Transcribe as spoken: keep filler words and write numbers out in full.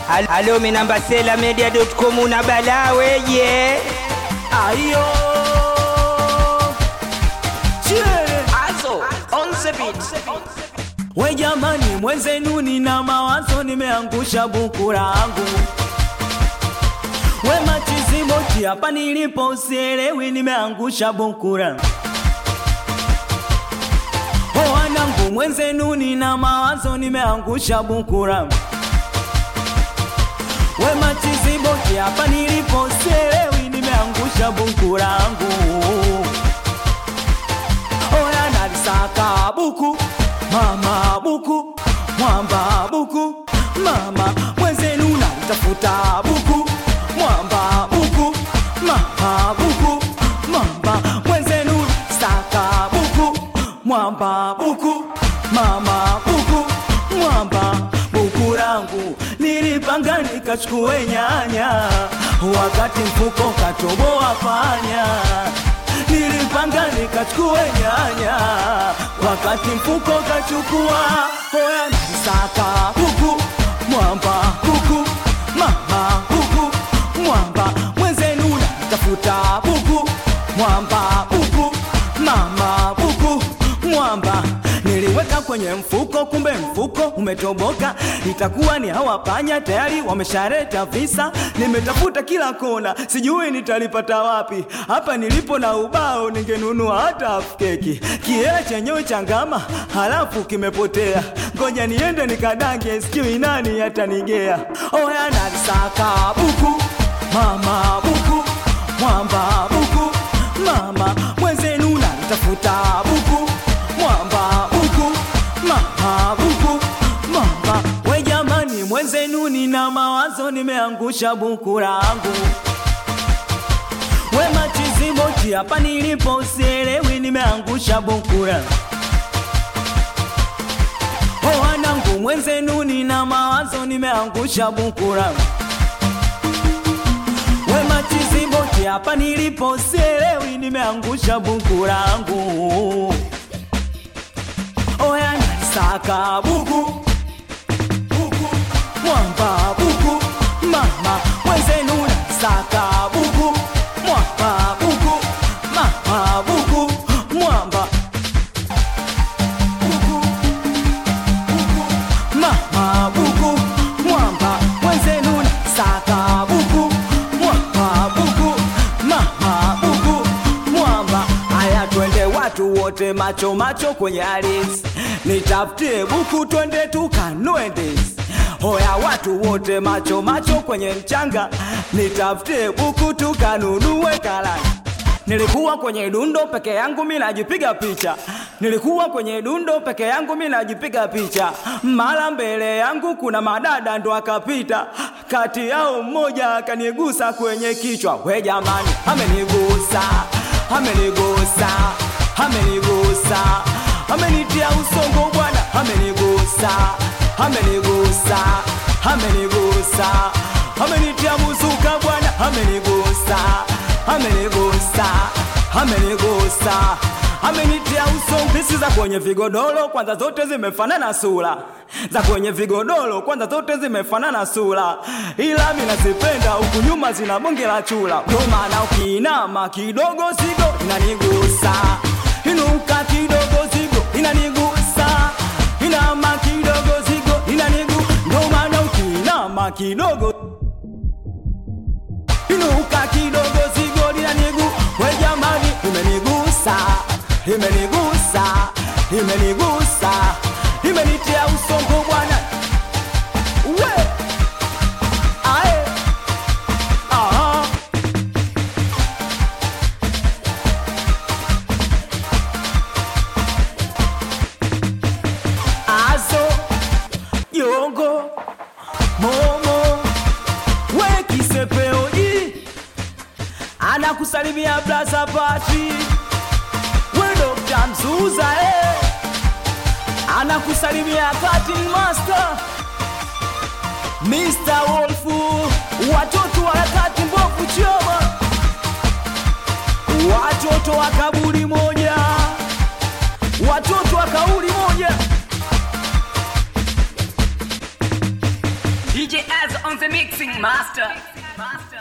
Alo minamba sela media dot com una balawe yeah. Ayo Chile Azo on the beat. We jamani mwenzenu nina mawazo nimeangusha buku langu. We machizi moti hapa nilipo usielewi nimeangusha buku langu. Oh wanangu mwenzenu nina mawazo nimeangusha buku langu. We machizi moti hapa nilipo usielewi nimeangusha buku langu. Oh ya nalisaka buku mama buku, mwamba buku, mama mwenzenu nalitafuta buku, mwamba buku, mama buku, mwamba mwenzenu saka buku, mwamba buku, mama buku, mwamba buku langu. Nilipanga nikachukue nyanya, wakati mfuko katoboa panya. Nilipanga nikachukue nyanya, wakati mfuko kachukua. Hoya nisaka buku, mwamba buku, mama buku, mwamba mwenzenu natafuta buku, mwamba buku, mama buku, mwamba. Niliweka kwenye mfuko kumbe mfuko umetoboka. Itakuwa ni hawa panya tayari wameshareta visa. Nimetafuta kila kona sijui nitalipata wapi. Hapa nilipo na ubao ningenunua hata half keki. Kiela chenyewe changama halafu kimepotea. Ngoja niende nikadange sijui nani atanigea. Oya nalisaka buku, mama buku, mwamba buku, mama mwenzenu nalitafuta buku, mwamba buku, mama buku, mama. We jamani mwenzenu nina mawazo nimeangusha buku langu. We machizi moti hapa nilipo usielewi nimeangusha buku langu. Oh wanangu mwenzenu nina mawazo nimeangusha buku langu. We machizi moti hapa nilipo usielewi nimeangusha buku langu. Oya nalisaka buku, buku, mwamba buku, mama mwenzenu nalisaka buku, mwamba buku, mama buku, mwamba buku, buku, mama buku, mwamba mwenzenu nalisaka buku, mwamba buku, mama buku, mwamba. Aya twende watu wote macho macho kwenye Alice, nitafutie buku twende tukanue ndizi. Hoya watu wote macho macho kwenye mchanga, nitafutie buku tukanunue karanga. Nilikuwa kwenye dundo peke yangu mimi najipiga picha. Nilikuwa kwenye dundo peke yangu mimi najipiga picha. Mara mbele yangu kuna madada ndo akapita. Kati yao mmoja akanigusa kwenye kichwa. We jamani amenigusa, amenigusa, amenigusa, amenitia usongo bwana, amenigusa, amenigusa, amenigusa, amenitia muzuka bwana, amenigusa, amenigusa, amenigusa, amenitia usongo. Pisi za kwenye vigodoro kwanza zote zimefanana sura, za kwenye vigodoro kwanza zote zimefanana sura, ila mimi nazipenda huku nyuma zina bonge la chula. Ndio maana ukiinama kidogo zigo inanigusa, inuka kidogo zigo inanigusa, inama kidogo zigo inanigu. Ndio maana ukiinama kidogo inuka kidogo zigo inanigu. We jamani imenigusa, imenigusa, imenigusa, imenitia usongo bwana. We ae aha Azo Yongo Momo we kisepeoji anakusalimia Blaza Pati. We Doctor Mzuza eh anakusalimia Cutting Master Mister Wolfu. Watoto wa kati mbovu choma, watoto wa kaburi moja, watoto wa kauli moja. D J Az on the mixing master. Master.